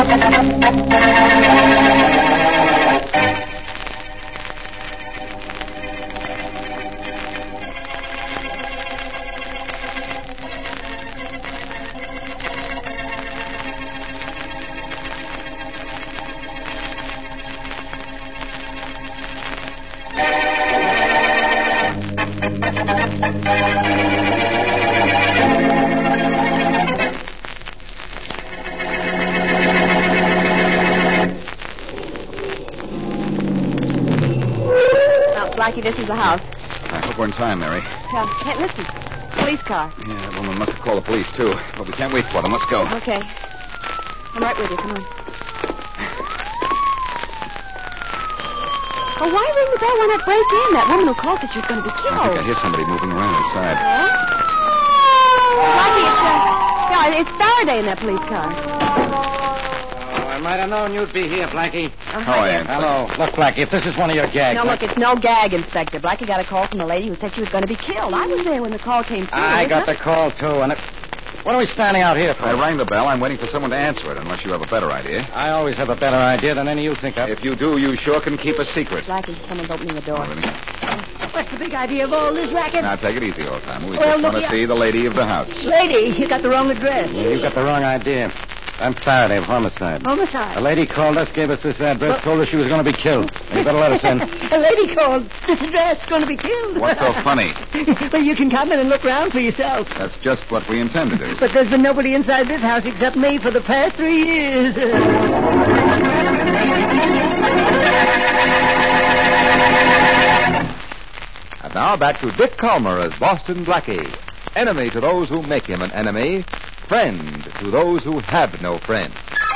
Blackie, this is the house. I hope we're in time, Mary. Hey, listen. Police car. Yeah, that woman must have called the police, too. But we can't wait for them. Let's go. Okay. I'm right with you. Come on. Oh, why ring the bell? Why not break in? That woman who called said she was going to be killed. I think I hear somebody moving around inside. Blackie, it's Faraday in that police car. I might have known you'd be here, Blackie. How are you? Hello. Look, Blackie, if this is one of your gags... No, look, it's no gag, Inspector. Blackie got a call from the lady who said she was going to be killed. I was there when the call came through. I got the call, too, and what are we standing out here for? I rang the bell. I'm waiting for someone to answer it, unless you have a better idea. I always have a better idea than any you think of. If you do, you sure can keep a secret. Blackie, someone's opening the door. What's the big idea of all this racket? Now, take it easy, old timer. We Well, just want look, to see the lady of the house. Lady, you got the wrong address. Yeah, you got the wrong idea. I'm Faraday of Homicide. Homicide? A lady called us, gave us this address, told us she was going to be killed. You better let us in. A lady called. This address going to be killed. What's so funny? Well, you can come in and look around for yourself. That's just what we intend to do. But there's been nobody inside this house except me for the past 3 years. And now back to Dick Calmer as Boston Blackie. Enemy to those who make him an enemy. Friend to those who have no friend.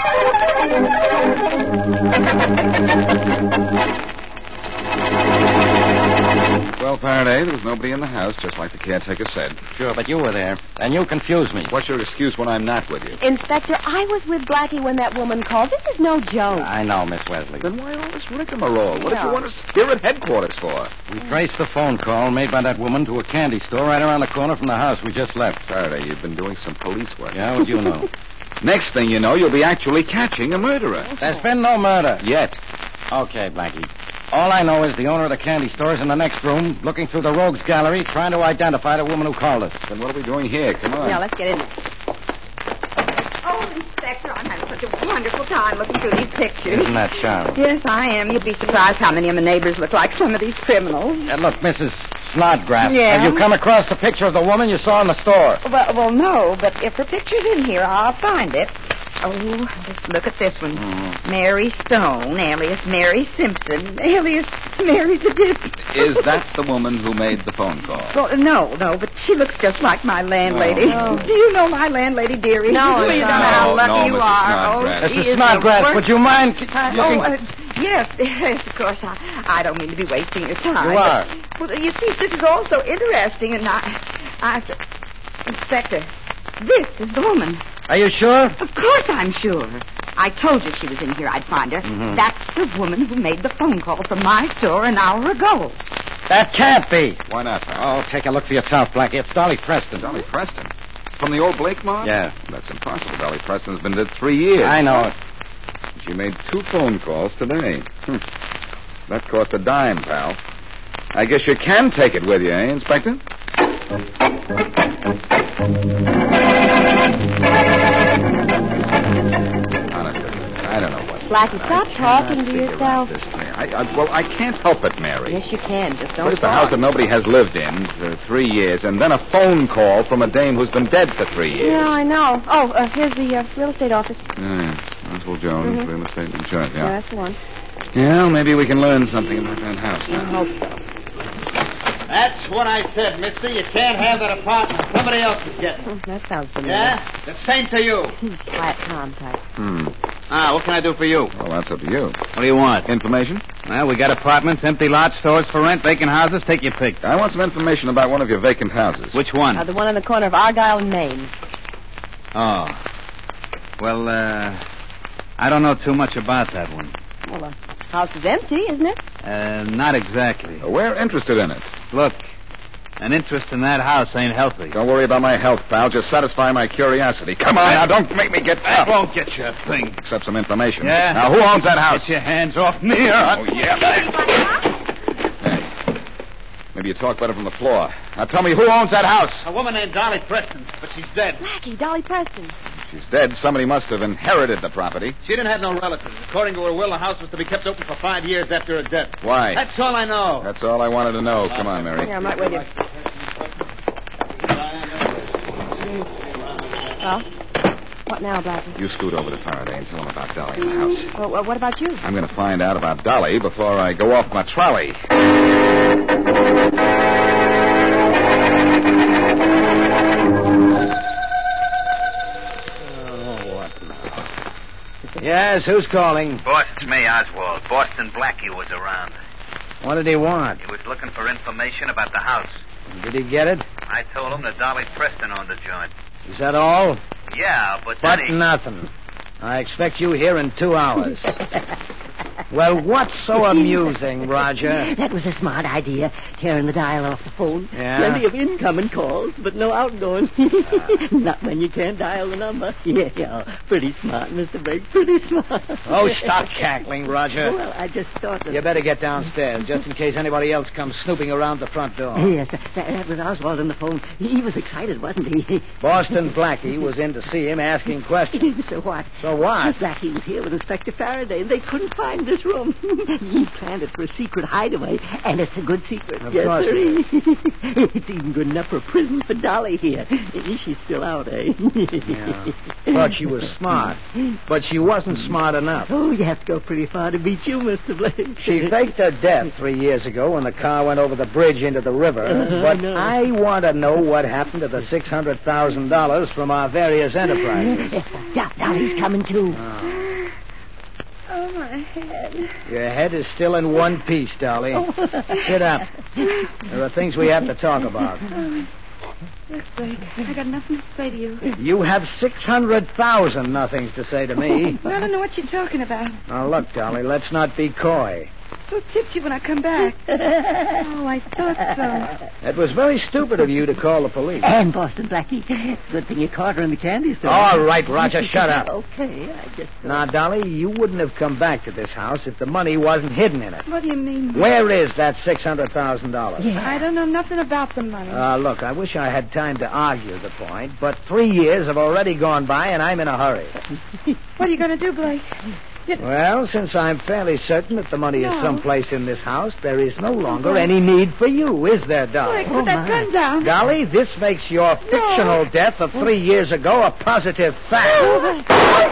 Well, Faraday, there was nobody in the house, just like the caretaker said. Sure, but you were there, and you confused me. What's your excuse when I'm not with you? Inspector, I was with Blackie when that woman called. This is no joke. I know, Miss Wesley. Then why all this rigmarole? What did Yeah. you want us here at headquarters for? We traced the phone call made by that woman to a candy store right around the corner from the house we just left. Faraday, you've been doing some police work. Yeah, what do you know? Next thing you know, you'll be actually catching a murderer. There's been no murder. Yet. Okay, Blackie. All I know is the owner of the candy store is in the next room, looking through the rogues gallery, trying to identify the woman who called us. Then what are we doing here? Come on. Yeah, let's get in there. Oh, Inspector, I'm having such a wonderful time looking through these pictures. Isn't that charming? Yes, I am. You'd be surprised how many of my neighbors look like some of these criminals. Look, Mrs. Snodgrass. Yeah? Have you come across the picture of the woman you saw in the store? Well, no, but if her picture's in here, I'll find it. Oh, just look at this one. Mary Stone, alias Mary Simpson, alias Mary the Dip. Is that the woman who made the phone call? Well, no, but she looks just like my landlady. Oh. Do you know my landlady, dearie? No, you no. know how No, lucky you Mrs. are. Snodgrass. Oh, she Mrs. is Snodgrass, the worst- would you mind? Yes, of course. I don't mean to be wasting your time. You are. Well, you see, this is all so interesting, and Inspector, this is the woman. Are you sure? Of course I'm sure. I told you she was in here. I'd find her. Mhm. That's the woman who made the phone call from my store an hour ago. That can't be. Why not, pal? Oh, take a look for yourself, Blackie. It's Dolly Preston. Dolly Preston. From the old Blake mob? Yeah. That's impossible. Dolly Preston's been dead 3 years. I know it. She made 2 phone calls today. That cost a dime, pal. I guess you can take it with you, eh, Inspector? Honestly, I don't know what. Blackie, stop talking to yourself. Well, I can't help it, Mary. Yes, you can. Just don't First a house talk. that nobody has lived in for 3 years, and then a phone call from a dame who's been dead for 3 years. Yeah, I know. Oh, here's the real estate office. Oswald Jones, Real Estate Insurance, Yeah, that's the one. Yeah, well, maybe we can learn something about that house. I hope so. That's what I said, mister. You can't have that apartment. Somebody else is getting it. That sounds familiar. Yeah? The same to you. Quiet, calm type. What can I do for you? Well, that's up to you. What do you want? Information? Well, we got apartments, empty lots, stores for rent, vacant houses. Take your pick. I want some information about one of your vacant houses. Which one? The one on the corner of Argyle and Maine. Oh. Well, I don't know too much about that one. Well, the house is empty, isn't it? Not exactly. We're interested in it. Look, An interest in that house ain't healthy. Don't worry about my health, pal. Just satisfy my curiosity. Come on, now. Don't make me get That up. won't get you a thing. Except some information. Yeah? Now, who owns that house? Get your hands off me. Oh, yeah. Hey. Maybe you talk better from the floor. Now, tell me, who owns that house? A woman named Dolly Preston, but she's dead. Blackie, Dolly Preston. She's dead. Somebody must have inherited the property. She didn't have no relatives. According to her will, the house was to be kept open for 5 years after her death. Why? That's all I know. That's all I wanted to know. Come on, Mary. Yeah, I'm right with you. Well, what now, Blackie? You scoot over to Faraday and tell him about Dolly in the house. Well, what about you? I'm going to find out about Dolly before I go off my trolley. Yes, who's calling? Boss, it's me, Oswald. Boston Blackie was around. What did he want? He was looking for information about the house. Did he get it? I told him that Dolly Preston owned the joint. Is that all? Yeah, but But then he... nothing. I expect you here in 2 hours. Well, what's so amusing, Roger? That was a smart idea, tearing the dial off the phone. Yeah? Plenty of incoming calls, but no outgoing. Not when you can't dial the number. Yeah, pretty smart, Mr. Blake, pretty smart. Oh, stop cackling, Roger. Well, I just thought that... You better get downstairs, just in case anybody else comes snooping around the front door. Yes, that was Oswald on the phone. He was excited, wasn't he? Boston Blackie was in to see him, asking questions. So what? So what? Blackie was here with Inspector Faraday, and they couldn't find this room. He planned it for a secret hideaway, and it's a good secret. Of yes, course sir. it It's even good enough for a prison for Dolly here. She's still out, eh? Yeah. Thought she was smart, but she wasn't smart enough. Oh, you have to go pretty far to beat you, Mr. Blake. She faked her death 3 years ago when the car went over the bridge into the river. But no. I want to know what happened to the $600,000 from our various enterprises. Yeah, Dolly's coming too. Oh, my head. Your head is still in one piece, Dolly. Sit up. There are things we have to talk about. Look, Blake, I got nothing to say to you. You have 600,000 nothings to say to me. I don't know what you're talking about. Now, look, Dolly, let's not be coy. Who tipped you when I come back? Oh, I thought so. It was very stupid of you to call the police. And Boston Blackie. Good thing you caught her in the candy store. All right, Roger, shut up. Okay, I just... Now, Dolly, you wouldn't have come back to this house if the money wasn't hidden in it. What do you mean? Where is that $600,000? Yeah. I don't know nothing about the money. Look, I wish I had time to argue the point, but 3 years have already gone by, and I'm in a hurry. What are you going to do, Blake? Well, since I'm fairly certain that the money is No. someplace in this house, there is no longer any need for you, is there, Dolly? Blake, put that gun down. Dolly, this makes your fictional death of 3 years ago a positive fact.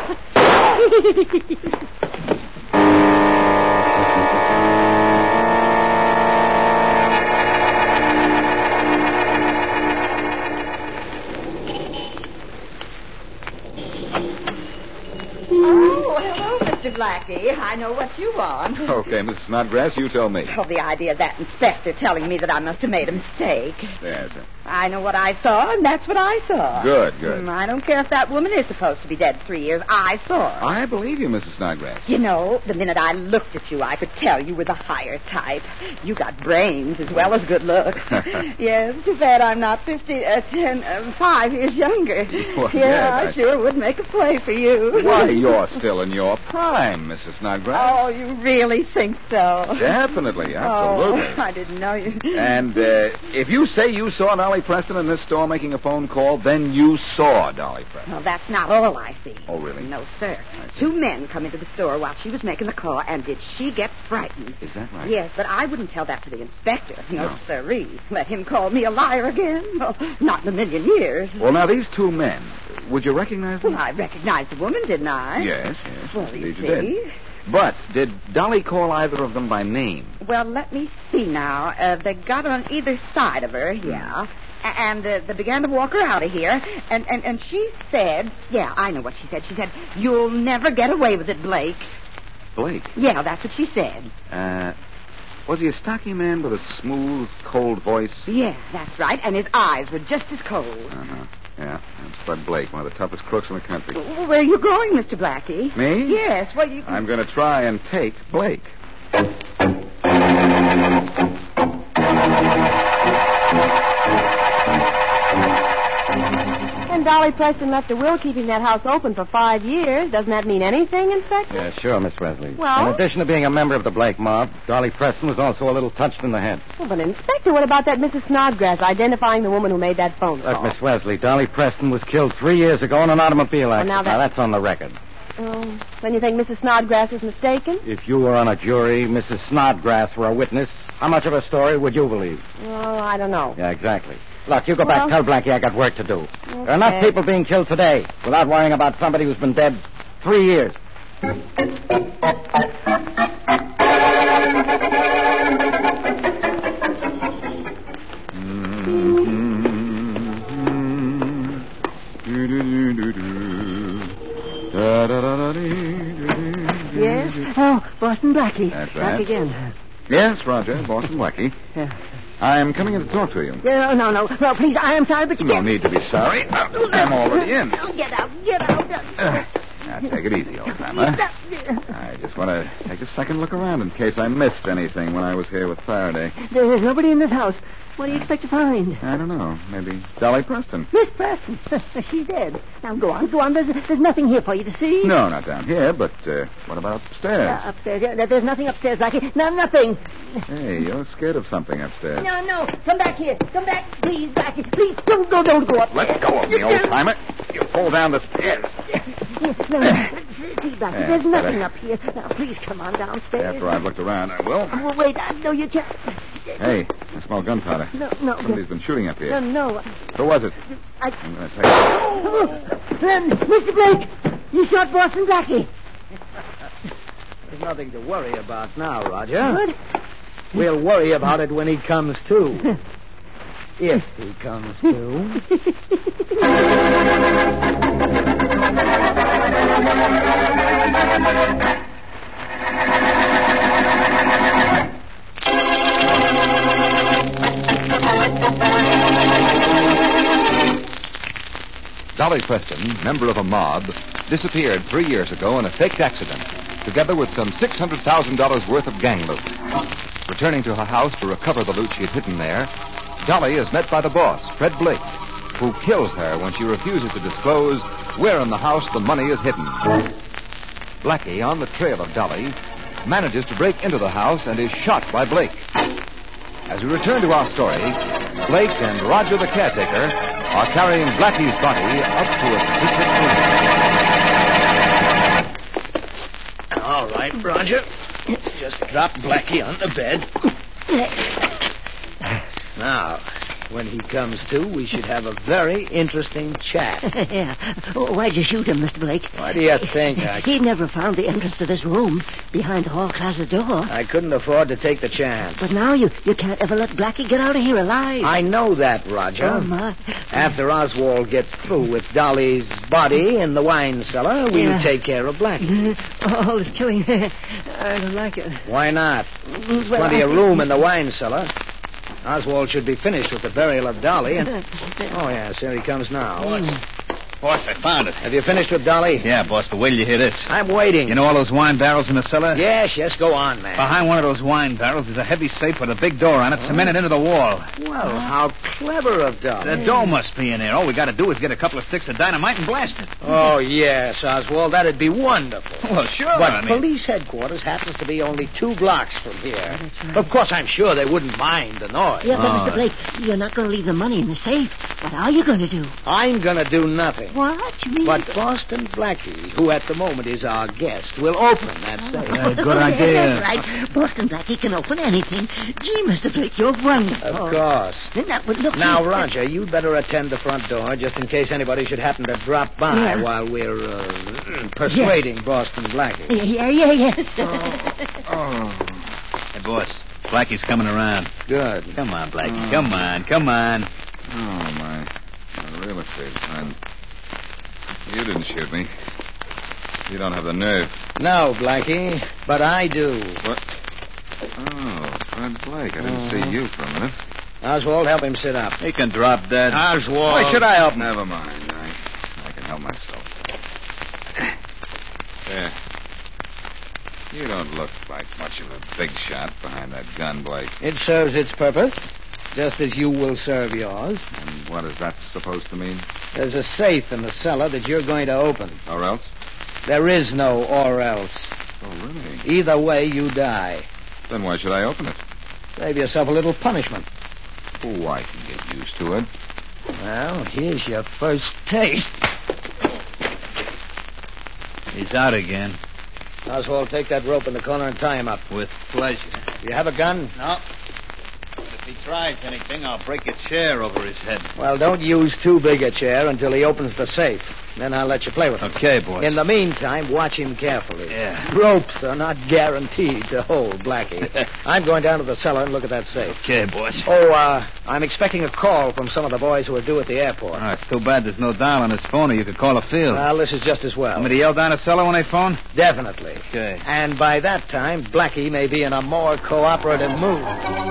Oh, hello, Mr. Blackie. I know what you want. Okay, Mrs. Snodgrass, you tell me. Oh, the idea of that inspector telling me that I must have made a mistake. Yes, sir. I know what I saw, and that's what I saw. Good, good. I don't care if that woman is supposed to be dead 3 years. I saw her. I believe you, Mrs. Snodgrass. You know, the minute I looked at you, I could tell you were the higher type. You got brains as well as good looks. Yes, too bad I'm not 5 years younger. Well, yeah, yes, I sure would make a play for you. Why, you're still in your prime, Mrs. Snodgrass. Oh, you really think so? Definitely, absolutely. Oh, I didn't know you. And if you say you saw Dolly Preston in this store making a phone call, then you saw Dolly Preston. Well, that's not all I see. Oh, really? No, sir. I see. 2 men come into the store while she was making the call, and did she get frightened? Is that right? Yes, but I wouldn't tell that to the inspector. No, No. sirree. Let him call me a liar again? Oh, not in a million years. Well, now, these 2 men, would you recognize them? Well, I recognized the woman, didn't I? Yes, yes. Well, you Indeed see. you did. But did Dolly call either of them by name? Well, let me see now. They got on either side of her, yeah. And they began to walk her out of here. And she said, yeah, I know what she said. She said, "You'll never get away with it, Blake." Blake. Yeah, that's what she said. Was he a stocky man with a smooth, cold voice? Yeah, that's right. And his eyes were just as cold. Uh-huh. Yeah, that's Bud Blake, one of the toughest crooks in the country. Well, where are you going, Mr. Blackie? Me? Yes, well, you... I'm going to try and take Blake. And Dolly Preston left a will keeping that house open for 5 years. Doesn't that mean anything, Inspector? Yeah, sure, Miss Wesley. Well? In addition to being a member of the Blake mob, Dolly Preston was also a little touched in the head. Well, but Inspector, what about that Mrs. Snodgrass identifying the woman who made that phone call? Look, Miss Wesley, Dolly Preston was killed 3 years ago in an automobile accident. now That's on the record. Oh, then you think Mrs. Snodgrass was mistaken? If you were on a jury, Mrs. Snodgrass were a witness, how much of a story would you believe? Oh, I don't know. Yeah, exactly. Look, you go back. Tell Blackie I got work to do. Okay. There are enough people being killed today without worrying about somebody who's been dead 3 years. Yes? Oh, Boston Blackie. That's Back right. again. Yes, Roger, Boston Blackie. I'm coming in to talk to you. No. No, please, I am sorry, but you No can't. need to be sorry. I'm already in. Oh, get out. Now, take it easy, old timer. I just want to take a second look around in case I missed anything when I was here with Faraday. There's nobody in this house. What do you expect to find? I don't know. Maybe Dolly Preston. Miss Preston. She's dead. Now, go on. There's nothing here for you to see. No, not down here, but what about upstairs? Upstairs. Yeah, there's nothing upstairs, Blackie. No, nothing. Hey, you're scared of something upstairs. No. Come back here. Come back, please, Blackie. Please, don't go up. Let go of me, old timer. You fall down the stairs. No. See, Blackie, there's nothing up here. Now, please come on downstairs. After I've looked around, I will. Oh, wait. No, you can't. Hey, I smell gunpowder. No. Somebody's been shooting up here. No. Who was it? I... I'm going to take it. Mr. Blake, you shot Boston Blackie. There's nothing to worry about now, Roger. What? We'll worry about it when he comes to. If he comes to. Dolly Preston, member of a mob, disappeared 3 years ago in a faked accident, together with some $600,000 worth of gang loot. Returning to her house to recover the loot she had hidden there, Dolly is met by the boss, Fred Blake, who kills her when she refuses to disclose where in the house the money is hidden. Blackie, on the trail of Dolly, manages to break into the house and is shot by Blake. As we return to our story, Blake and Roger the caretaker are carrying Blackie's body up to a secret room. All right, Roger. Just drop Blackie on the bed. Now, when he comes to, we should have a very interesting chat. Yeah. Why'd you shoot him, Mr. Blake? What do you think? He never found the entrance to this room behind the hall closet door. I couldn't afford to take the chance. But now you can't ever let Blackie get out of here alive. I know that, Roger. Oh, my. After Oswald gets through with Dolly's body in the wine cellar, we'll take care of Blackie. All this killing. I don't like it. Why not? There's plenty of room in the wine cellar. Oswald should be finished with the burial of Dolly. And... Oh, yes, here he comes now. Boss, I found it. Have you finished with Dolly? Yeah, boss, but wait till you hear this. I'm waiting. You know all those wine barrels in the cellar? Yes, go on, man. Behind one of those wine barrels is a heavy safe with a big door on it, cemented into the wall. Well, how clever of Dolly. The door must be in there. All we got to do is get a couple of sticks of dynamite and blast it. Oh, yes, Oswald, that'd be wonderful. Well, sure. But police headquarters happens to be only 2 blocks from here. That's right. Of course, I'm sure they wouldn't mind the noise. Yeah, but Mr. Blake, you're not going to leave the money in the safe. What are you going to do? I'm going to do nothing. What? You mean... But Boston Blackie, who at the moment is our guest, will open that safe. Good idea. That's right. Boston Blackie can open anything. Gee, Mr. Blake, you're wonderful. Of course. But look, Now, Roger, you'd better attend the front door just in case anybody should happen to drop by while we're persuading Boston Blackie. Yes. Hey, boss, Blackie's coming around. Good. Come on, Blackie. Come on. Oh, my real estate friend. You didn't shoot me. You don't have the nerve. No, Blackie, but I do. What? Oh, Fred Blake. I didn't see you for a minute. Oswald, help him sit up. He can drop dead. Oswald. Why should I help him? Never mind. I can help myself. There. You don't look like much of a big shot behind that gun, Blake. It serves its purpose. just as you will serve yours. And what is that supposed to mean? There's a safe in the cellar that you're going to open. Or else? There is no or else. Oh, really? Either way, you die. Then why should I open it? Save yourself a little punishment. Oh, I can get used to it. Well, here's your first taste. He's out again. Oswald, take that rope in the corner and tie him up. With pleasure. Do you have a gun? No. If he tries anything, I'll break a chair over his head. Well, don't use too big a chair until he opens the safe. Then I'll let you play with him. Okay, boy. In the meantime, watch him carefully. Yeah. Ropes are not guaranteed to hold, Blackie. I'm going down to the cellar and look at that safe. Okay, boys. Oh, I'm expecting a call from some of the boys who are due at the airport. Oh, it's too bad there's no dial on his phone, or you could call a field. Well, this is just as well. Want me to yell down the cellar when they phone? Definitely. Okay. And by that time, Blackie may be in a more cooperative mood.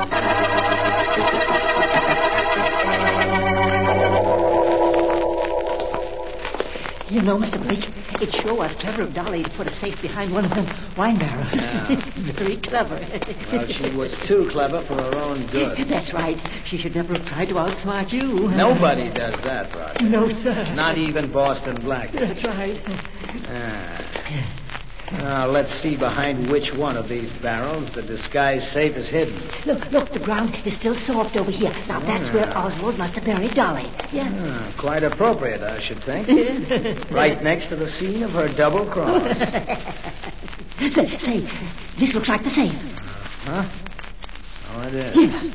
You know, Mr. Blake, it sure was clever of Dolly to put a safe behind one of them wine barrels. Yeah. Very clever. Well, she was too clever for her own good. That's right. She should never have tried to outsmart you. Nobody does that, Roger. No, sir. Not even Boston Black. That's right. Now, let's see behind which one of these barrels the disguised safe is hidden. Look, the ground is still soft over here. Now, that's where Oswald must have buried Dolly. Yeah. Quite appropriate, I should think. Right next to the scene of her double cross. Say, this looks like the safe. Huh? Oh, it is. Yes.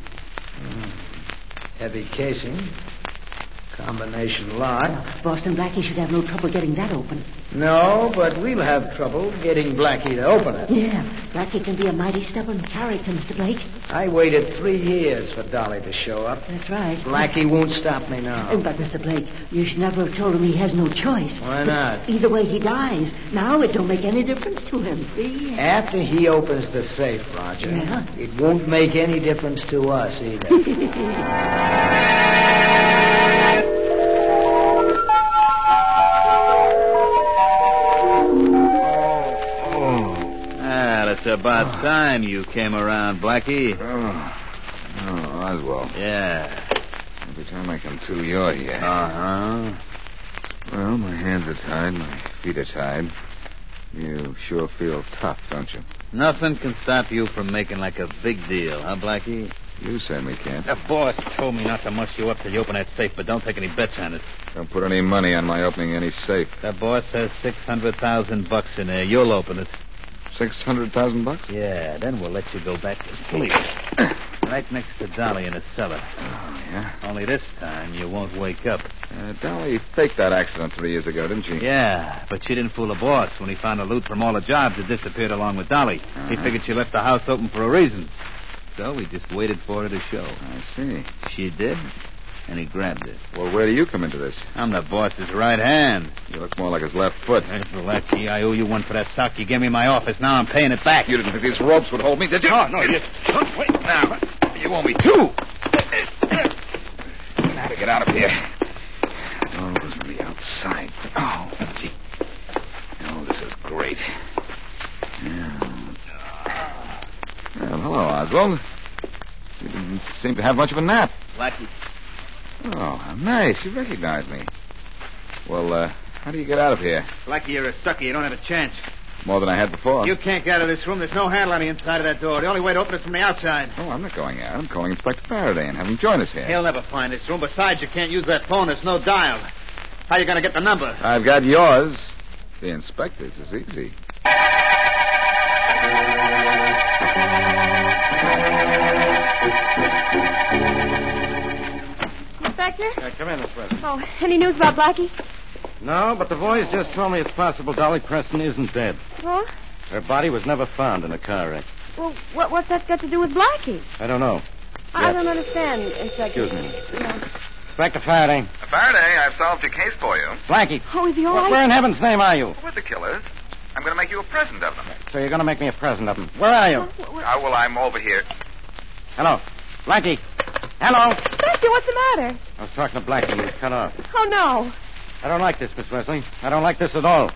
Heavy casing. Combination lock. Boston Blackie should have no trouble getting that open. No, but we'll have trouble getting Blackie to open it. Yeah, Blackie can be a mighty stubborn character, Mr. Blake. I waited 3 years for Dolly to show up. That's right. Blackie won't stop me now. But, Mr. Blake, you should never have told him he has no choice. Why not? Either way, he dies. Now it don't make any difference to him, see? After he opens the safe, Roger, Yeah? it won't make any difference to us either. It's about time you came around, Blackie. Oh, Oswald. Yeah. Every time I come to, you're here. Uh-huh. Well, my hands are tied, my feet are tied. You sure feel tough, don't you? Nothing can stop you from making like a big deal, huh, Blackie? You certainly can't. The boss told me not to muss you up till you open that safe, but don't take any bets on it. Don't put any money on my opening any safe. The boss has $600,000 in there. You'll open it. $600,000? Yeah, then we'll let you go back to sleep. Right next to Dolly in the cellar. Oh, yeah? Only this time you won't wake up. Dolly faked that accident 3 years ago, didn't she? Yeah, but she didn't fool the boss when he found the loot from all the jobs that disappeared along with Dolly. He figured she left the house open for a reason. So we just waited for her to show. I see. She did, and he grabbed it. Well, where do you come into this? I'm the boss's right hand. You look more like his left foot. Hey, Blackie, I owe you one for that sock you gave me in my office. Now I'm paying it back. You didn't think these ropes would hold me, did you? Oh, no, you... Wait, now. You owe me two. Now to get out of here. Oh, it was from the outside. Oh, gee. Oh, this is great. Yeah. Well, hello, Oswald. You didn't seem to have much of a nap. Blackie. Oh, how nice. You recognize me. Well, how do you get out of here? Blackie, you're a sucker. You don't have a chance. More than I had before. You can't get out of this room. There's no handle on the inside of that door. The only way to open it's from the outside. Oh, I'm not going out. I'm calling Inspector Faraday and have him join us here. He'll never find this room. Besides, you can't use that phone. There's no dial. How you going to get the number? I've got yours. The inspector's is easy. Inspector? Come in, Miss Preston. Oh, any news about Blackie? No, but the boys just told me it's possible Dolly Preston isn't dead. What? Her body was never found in a car wreck. Well, what's that got to do with Blackie? I don't know. I don't understand, Inspector. Excuse me. Yeah. Inspector Faraday. Faraday, I've solved your case for you. Blackie. Oh, is he all right? Where in heaven's name are you? With the killers. I'm going to make you a present of them. So you're going to make me a present of them. Where are you? Well, I'm over here. Hello. Blackie. Hello. Inspector, what's the matter? I was talking to Blackie. He was cut off. Oh, no. I don't like this, Miss Wesley. I don't like this at all.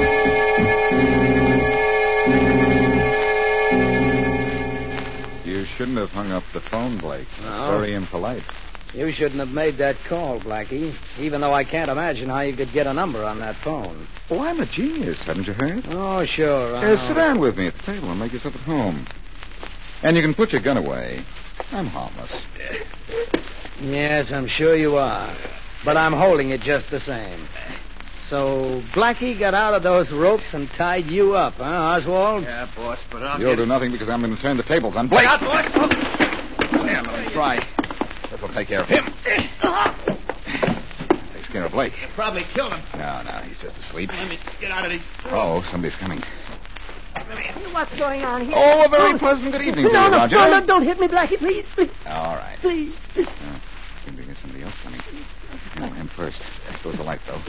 You shouldn't have hung up the phone, Blake. No. Very impolite. You shouldn't have made that call, Blackie, even though I can't imagine how you could get a number on that phone. Oh, I'm a genius. Haven't you heard? Oh, sure. I know. Sit down with me at the table and make yourself at home. And you can put your gun away. I'm harmless. Yes, I'm sure you are. But I'm holding it just the same. So Blackie got out of those ropes and tied you up, huh, Oswald? Yeah, boss, but You'll do nothing because I'm going to turn the tables on Blake. Out, boss! Yeah, let him try. This will take care of him. Takes care of Blake. Probably killed him. No, he's just asleep. Let me get out of these. Oh, somebody's coming. What's going on here? Oh, a very pleasant good evening to you, Roger. No, don't hit me, Blackie, please. All right. Please. Seem to get somebody else coming. No, him first. There goes the light, though.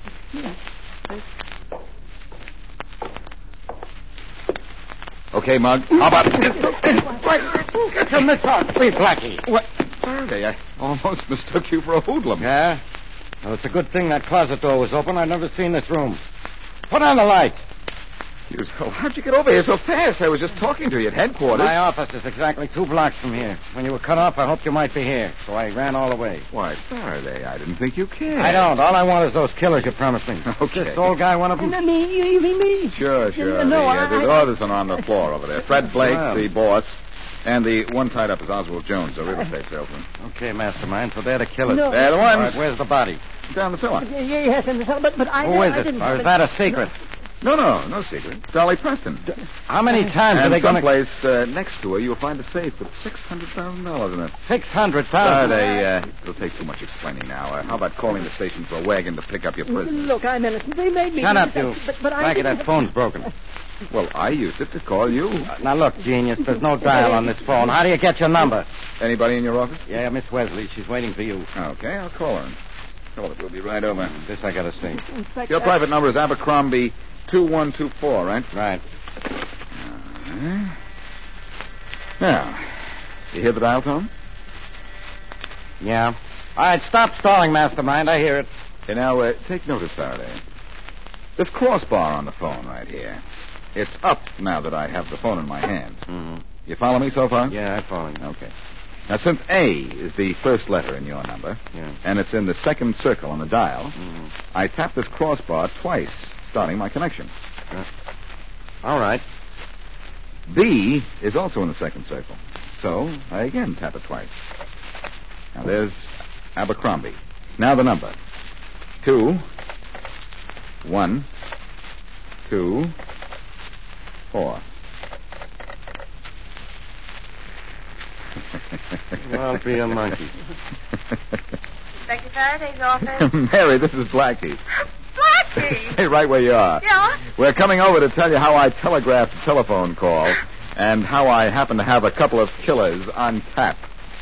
Okay, Mug. How about... Get some talk, please, Blackie. What? Faraday, I almost mistook you for a hoodlum. Yeah? Well, it's a good thing that closet door was open. I'd never seen this room. Put on the light. How'd you get over here so fast? I was just talking to you at headquarters. My office is exactly 2 blocks from here. When you were cut off, I hoped you might be here, so I ran all the way. Why, Faraday, I didn't think you cared. I don't. All I want is those killers you promised me. Okay. This old guy, one of them? You mean me? Sure. The others are on the floor over there. Fred Blake, the boss, and the one tied up is Oswald Jones, a real estate salesman. Okay, Mastermind, so they're the killers. No. They're the ones. All right, where's the body? Down the cellar. Yes, in the cellar, but I... Who is I it? didn't... Or is that a secret? No secret. It's Dolly Preston. How many times are And they going to... someplace next to her, you'll find a safe with $600,000 in it. $600,000? It'll take too much explaining now. How about calling the station for a wagon to pick up your prisoner? Look, I'm innocent. They made me... Shut up, you. But I... Blackie, that phone's broken. Well, I used it to call you. Now, look, genius, there's no dial on this phone. How do you get your number? Anybody in your office? Yeah, Miss Wesley. She's waiting for you. Okay, I'll call her. Call it. We'll be right over. This I gotta see. Your private number is Abercrombie 2124, right? Right. Now, you hear the dial tone? Yeah. All right, stop stalling, Mastermind. I hear it. Okay, now, take notice, Faraday. This crossbar on the phone right here. It's up now that I have the phone in my hand. Mm-hmm. You follow me so far? Yeah, I follow you. Okay. Now, since A is the first letter in your number, and it's in the second circle on the dial, I tap this crossbar twice, starting my connection. All right. B is also in the second circle, so I again tap it twice. Now, there's Abercrombie. Now the number. 2, 1, 2, 4. I'll be a monkey. Inspector Faraday's office. Mary, this is Blackie. Blackie! Stay right where you are. Yeah? We're coming over to tell you how I telegraphed a telephone call and how I happen to have a couple of killers on tap.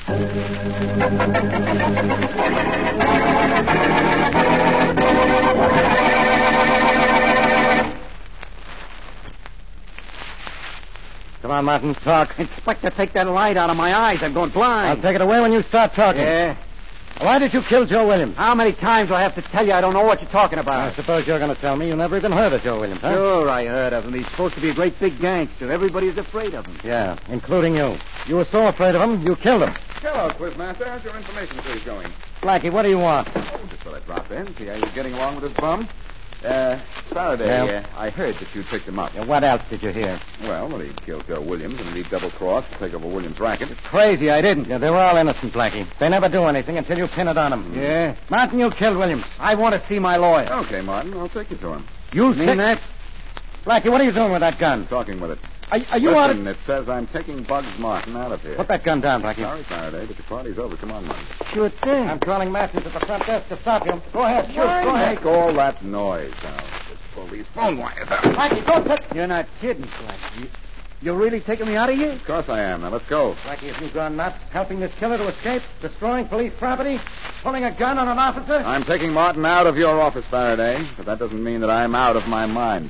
Come on, Martin, talk. Inspector, take that light out of my eyes. I'm going blind. I'll take it away when you start talking. Yeah. Why did you kill Joe Williams? How many times do I have to tell you I don't know what you're talking about? I suppose you're going to tell me you never even heard of Joe Williams, huh? Sure, I heard of him. He's supposed to be a great big gangster. Everybody's afraid of him. Yeah, including you. You were so afraid of him, you killed him. Hello, Quizmaster. How's your information please going? Blackie, what do you want? Oh, just thought I'd drop in, see how you're getting along with this bum. Faraday, Yeah? I heard that you picked him up. Yeah, what else did you hear? Well, that he killed Joe Williams and he double-crossed to take over Williams' racket. Crazy, I didn't. Yeah, they were all innocent, Blackie. They never do anything until you pin it on them. Yeah? Martin, you killed Williams. I want to see my lawyer. Okay, Martin, I'll take you to him. You mean that? Blackie, what are you doing with that gun? Talking with it. Are you out of... Listen, it says I'm taking Bugs Martin out of here. Put that gun down, Blackie. Sorry, Faraday, but your party's over. Come on, Martin. Sure thing. I'm calling Matthews at the front desk to stop you. Go ahead, shoot. Why Go ahead. make all that noise now? Just pull these phone wires out. Blackie, don't touch... You're not kidding, Blackie. You're really taking me out of here? Of course I am. Now, let's go. Blackie, have you gone nuts? Helping this killer to escape? Destroying police property? Pulling a gun on an officer? I'm taking Martin out of your office, Faraday, but that doesn't mean that I'm out of my mind.